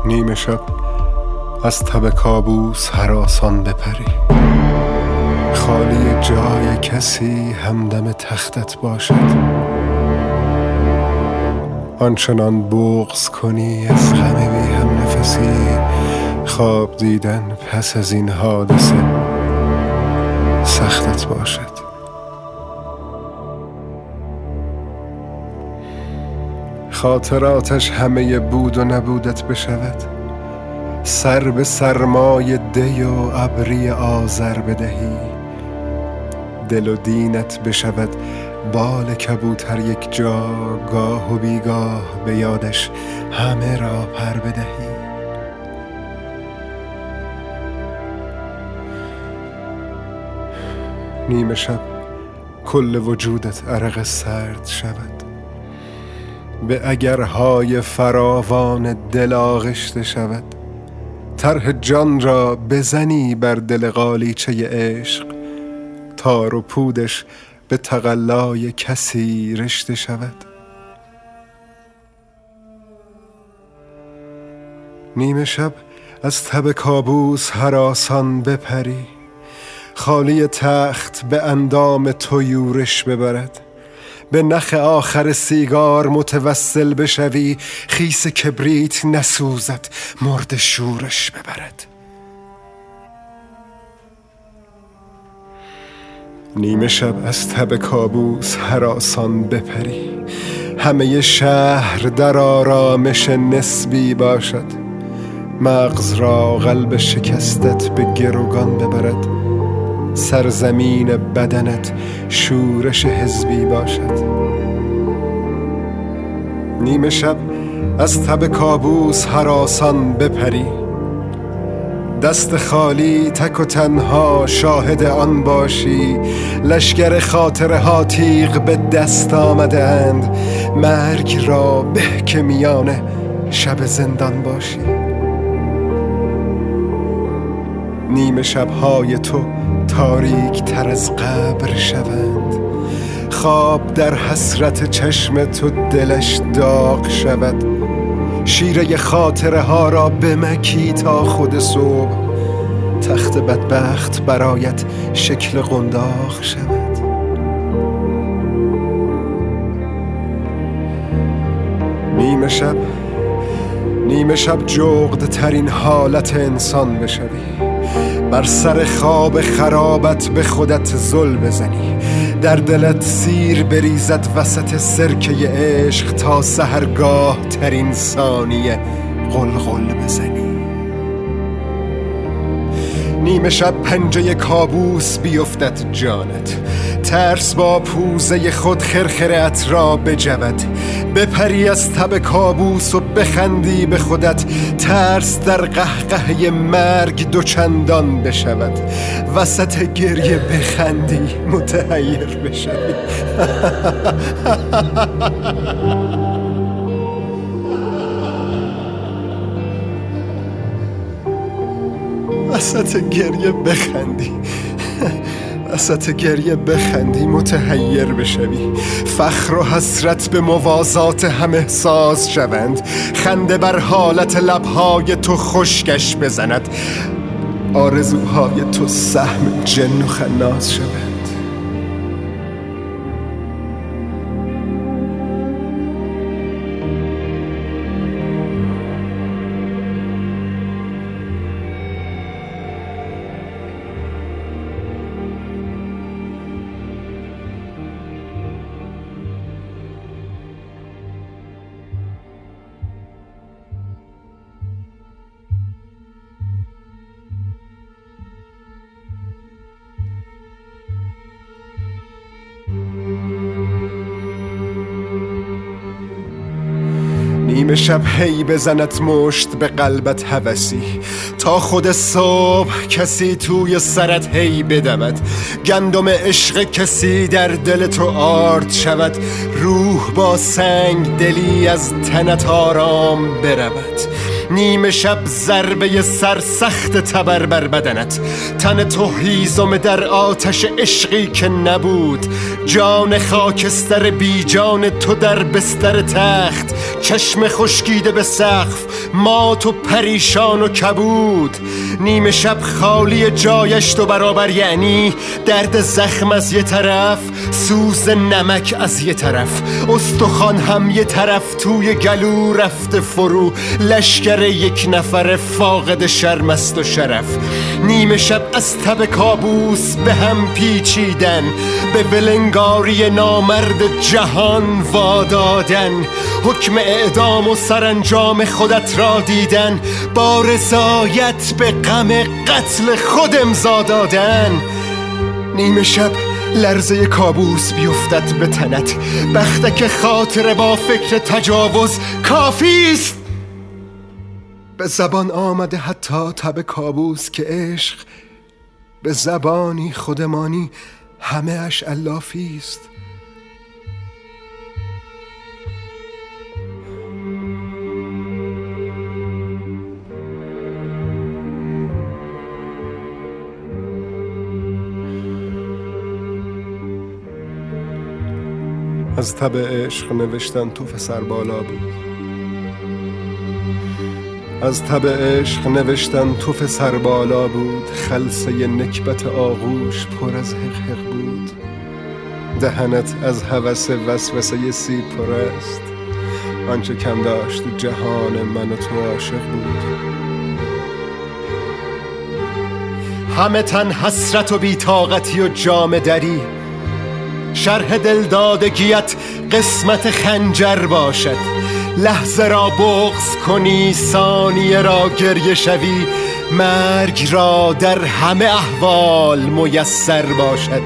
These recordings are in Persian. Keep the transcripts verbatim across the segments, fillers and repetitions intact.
نیمه شب از تب کابوس هراسان بپری، خالی جای کسی همدم تختت باشد، آنچنان بغض کنی از غم بی هم نفسی، خواب دیدن پس از این حادثه سختت باشد. خاطراتش همه بود و نبودت بشود، سر به سرمای دی و ابری آذر بدهی، دل و دینت بشود بال کبوتر یک جا، گاه و بیگاه به یادش همه را پر بدهی. نیمه شب کل وجودت عرق سرد شود، به اگرهای فراوان دل آغشته شود، طرح جان را بزنی بر دل قالیچه عشق، تار و پودش به تقلای کسی رشته شود. نیمه شب از تب کابوس هراسان بپری، خالی تخت به اندام تو یورش ببرد، به نخ آخر سیگار متوسل بشوی، خیس کبریت نسوزد مرد شورش ببرد. نیمه شب از تب کابوس هراسان بپری، همه شهر در آرامش نسبی باشد، مغز را قلب شکستت به گروگان ببرد، سرزمین بدنت شورش حزبی باشد. نیمه شب از تب کابوس هراسان بپری، دست خالی تک و تنها شاهد آن باشی، لشگر خاطره ها تیغ به دست آمده اند، مرگ را به که میان شب زندان باشی. نیمه شبهای تو تاریک تر از قبر شوند، خواب در حسرت چشم تو دلش داغ شود، شیره خاطره ها را بمکی تا خود صبح، تخت بدبخت برایت شکل قنداق شود. نیمه شب نیمه شب جغد ترین حالت انسان بشوی، بر سر خواب خرابت به خودت زل بزنی، در دلت سیر بریزد وسط سرکه عشق، تا سحرگاه ترین ثانیه غلغل بزنی. نیمه شب پنجه کابوس بیفتد جانت، ترس با پوزه خود خرخرت را بجود، بپری از تب کابوس و بخندی به خودت، ترس در قهقه مرگ دوچندان بشود، وسط گریه بخندی متحیر بشوی. وسط گریه بخندی وسط گریه بخندی متحیر بشوی، فخر و حسرت به موازات هم احساس شوند، خنده بر حالت لبهای تو خشکش بزند، آرزوهای تو سهم جن و خناس شوند. نیمه شب هی بزنت مشت به قلبت هوسی، تا خود صبح کسی توی سرت هی بدمد، گندم عشق کسی در دل تو آرد شود، روح با سنگ دلی از تنت آرام برود. نیمه شب ضربه سرسخت تبر بر بدنت، تن تو هیزم در آتش عشقی که نبود، جان خاکستر بی جان تو در بستر تخت، چشم خشکیده به سقف، مات و پریشان و کبود. نیمه شب خالی جایش دو برابر، یعنی درد زخم از یه طرف، سوز نمک از یه طرف، استخوان هم یه طرف توی گلو رفته فرو. لشکر یک نفر فاقد شرم است و شرف. نیمه شب از تب کابوس به هم پیچیدن، به ولنگاری نامرد جهان وادادن. حکم اعدام و سرانجام خودت را دیدن، با رضایت به غم قتل خود امضا دادن. نیمه شب لرزه کابوس بیفتد به تنت، بختک خاطره با فکر تجاوز کافیست. به زبان آمده حتی تب کابوس که عشق به زبانی خودمانی همه اش الافیست. از تب عشق نوشتن توف سر بالا بود، از تب عشق نوشتن توف سر بالا بود. خلسه نکبت آغوش پر از حقحق بود، دهنت از هوس وسوسه سیب پر است. آنچه کم داشت جهان من و تو عاشق بود. همه تن حسرت و بی‌طاقتی و جامه دری، شرح دلدادگیت قسمت خنجر باشد. لحظه را بغض کنی، ثانیه را گریه شوی، مرگ را در همه احوال میسر باشد.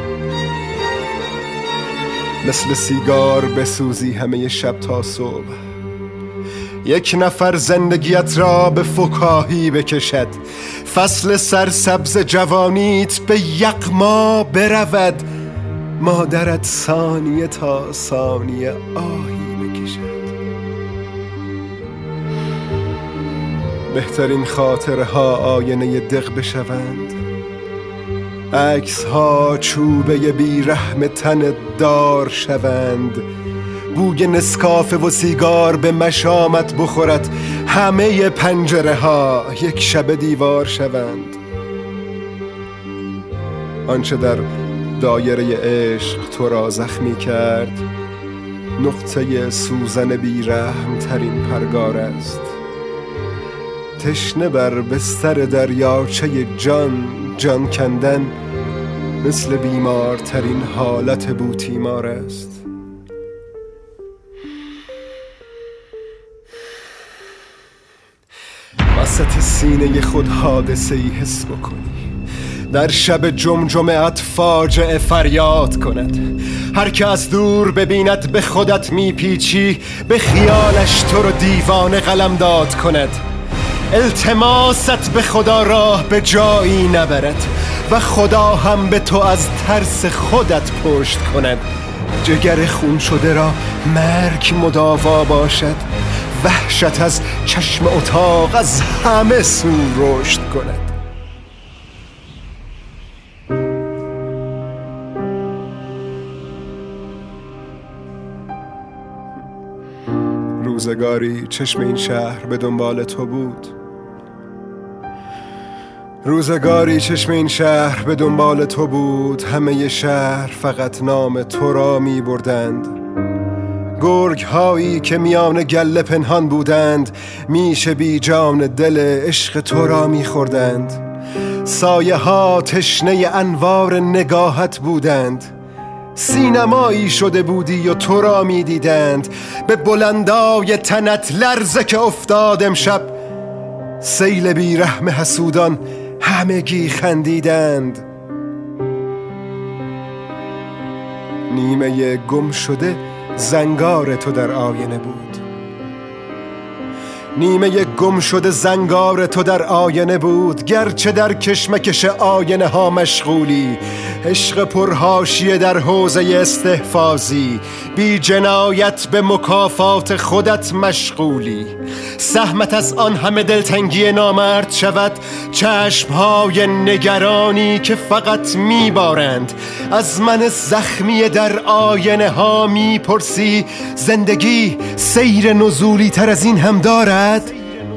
مثل سیگار بسوزی همه شب تا صبح، یک نفر زندگیت را به فکاهی بکشد. فصل سرسبز جوانیت به یغما برود، مادرت ثانیه تا ثانیه آهی بکشد. بهترین خاطره ها آینه دق بشوند، عکس ها چوبه بیرحم تن دار شوند. بوی نسکافه و سیگار به مشامت بخورد، همه پنجره ها یک شب دیوار شوند. آنچه در دایره عشق تو را زخمی کرد، نقطه سوزن بیرحم ترین پرگار است. تشنه بر بستر دریاچه جان جان کندن، مثل بیمارترین حالت بوتیمار است. وسط سینه خود حادثه‌ای حس بکنی، در شب جمجمه‌ات فاجعه فریاد کند. هر که از دور ببیند به خودت میپیچی، به خیالش تو رو دیوانه قلمداد کند. التماست به خدا راه به جایی نبرد و خدا هم به تو از ترس خودت پشت کند. جگر خون شده را مرگ مداوا باشد، وحشت از چشم اتاق از همه سو رشد کند. روزگاری چشم این شهر به دنبال تو بود، روزگاری چشم این شهر به دنبال تو بود. همه شهر فقط نام تو را می بردند. گرگ هایی که میان گله پنهان بودند، میشه بی جان دل عشق تو را می خوردند. سایه ها تشنه انوار نگاهت بودند، سینمایی شده بودی و تو را می دیدند. به بلندای تنت لرزه که افتاد امشب، سیل بی رحم حسودان همگی خندیدند. نیمه گم شده زنگار تو در آینه بود، نیمه گم شده زنگار تو در آینه بود، گرچه در کشمکش آینه ها مشغولی. عشق پرحاشیه در حوزه استحفاظی، بی جنایت به مکافات خودت مشغولی. سهمت از آن همه دلتنگی نامرد شود چشمهای نگرانی که فقط میبارند از من زخمی در آینه ها. میپرسی زندگی سیر نزولی تر از این هم دارد؟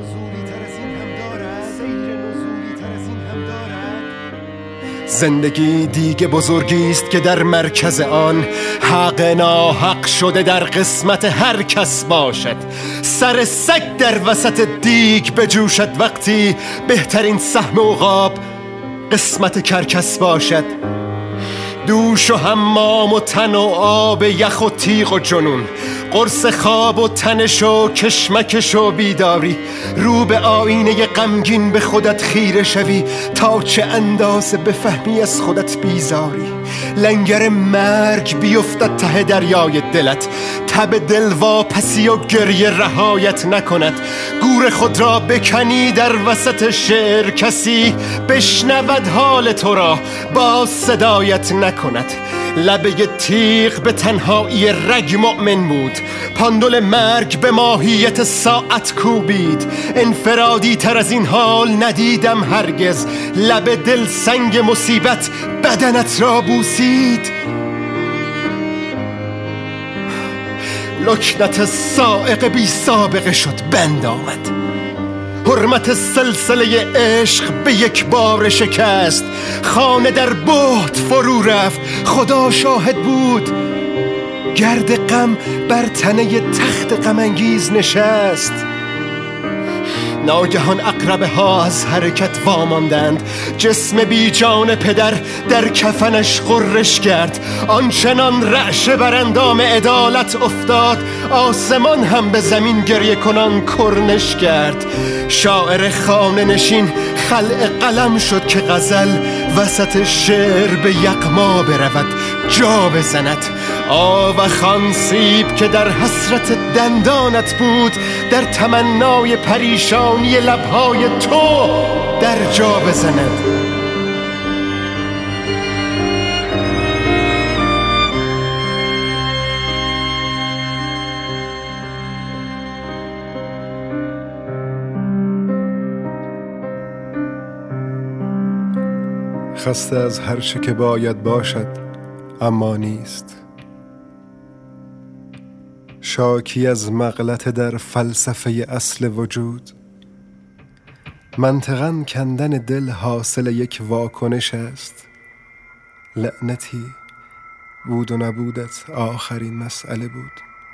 زندگی دیگه بزرگی است که در مرکز آن حق ناحق شده در قسمت هر کس باشد. سر سگ در وسط دیگ بجوشد وقتی بهترین سهم عقاب قسمت کرکس باشد. دوش و حمام و تن و آب یخ و تیغ و جنون، قرص خواب و تنش و کشمکش و بیداری. رو به آینه غمگین به خودت خیره شوی تا چه اندازه بفهمی از خودت بیزاری. لنگر مرگ بیفتد ته دریای دلت، تب دل واپسی و گریه رهایت نکند. گور خود را بکنی در وسط شعر، کسی بشنود حال تو را باز صدایت نکند. لبه تیغ به تنهایی رگ مؤمن بود، پاندول مرگ به ماهیت ساعت کوبید. انفرادی تر از این حال ندیدم هرگز، لب دل سنگ مصیبت بدنت را بوسید. لکنت سائق بی سابقه شد بند آمد، حرمت سلسله عشق به یک بار شکست. خانه در بهت فرو رفت، خدا شاهد بود. گرد غم بر تنه تخت غم انگیز نشست. ناگهان عقربه ها از حرکت واماندند، جسم بی جان پدر در کفنش غرش کرد. آنچنان رعشه بر اندام عدالت افتاد، آسمان هم به زمین گریه کنان کرنش کرد. شاعر خانه نشین خلع قلم شد که غزل وسط شعر به یغما برود جا بزند. آب خان سیب که در حسرت دندانت بود، در تمنای پریشانی لبهای تو در جا بزند. خسته از هر چه که باید باشد اما نیست، شاکی از مغلطه در فلسفه اصل وجود. منطقاً کندن دل حاصل یک واکنش است. لعنتی بود و نبودت آخرین مسئله بود.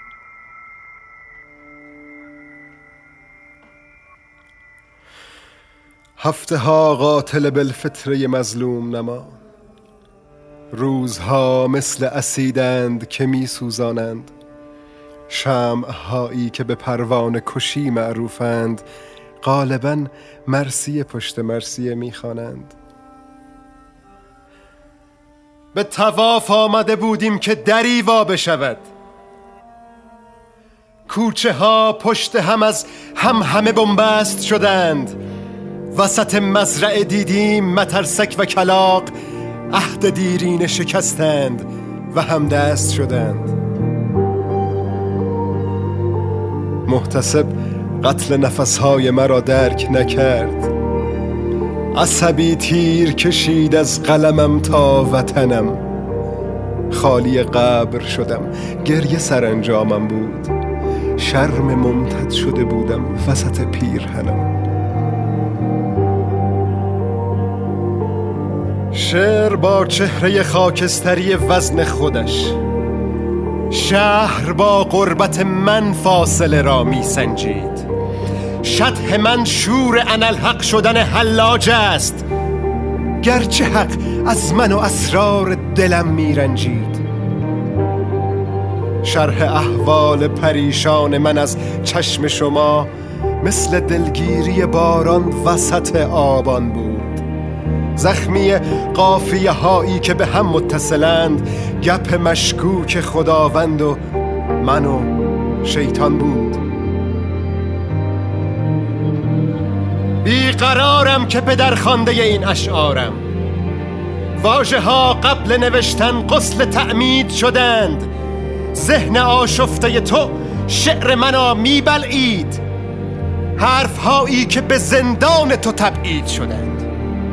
هفته ها قاتل بالفطره مظلوم نما، روزها مثل اسیدند که می سوزانند. شمع هایی که به پروانه کشی معروفند، غالباً مرثیه پشت مرثیه می خوانند. به طواف آمده بودیم که دری وا بشود، کوچه ها پشت هم از هم همه بنبست شدند. وسط مزرعه دیدیم مترسک و کلاغ عهد دیرینه شکستند و همدست شدند. محتسب قتل نفسهای مرا درک نکرد، عصبی تیر کشید از قلمم تا وطنم. خالی قبر شدم، گریه سرانجامم بود، شرم ممتد شده بودم وسط پیرهنم. شعر با چهره خاکستری وزن خودش، شهر با غربت من فاصله را می سنجید. شطح من شور انالحق شدن حلاج است، گرچه حق از من و اسرار دلم می رنجید. شرح احوال پریشان من از چشم شما مثل دلگیری باران وسط آبان بود. زخمی قافیه هایی که به هم متصلند، گپ مشکوک خداوند و من و شیطان بود. بیقرارم که پدر خوانده این اشعارم. واژه ها قبل نوشتن غسل تعمید شدند، ذهن آشفته تو شعر منو میبلعید، حرف هایی که به زندان تو تبعید شدند.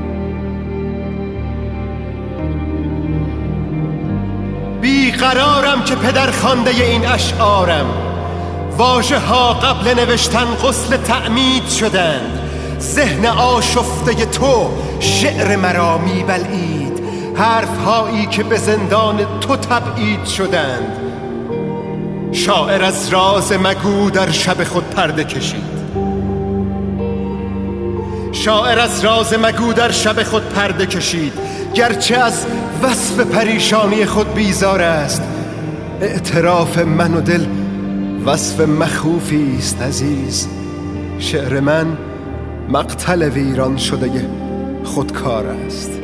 بیقرارم که پدر خوانده این اشعارم، واژه ها قبل نوشتن غسل تعمید شدند، ذهن آشفته تو شعر مرا میبلعید، حرف هایی که به زندان تو تبعید شدند. شاعر از راز مگو در شب خود پرده کشید، شاعر از راز مگو در شب خود پرده کشید، گرچه از وصف پریشانی خود بیزار است. اعتراف من و دل وصف مخوفی است عزیز، شعر من مقتل ویران شده خودکار است.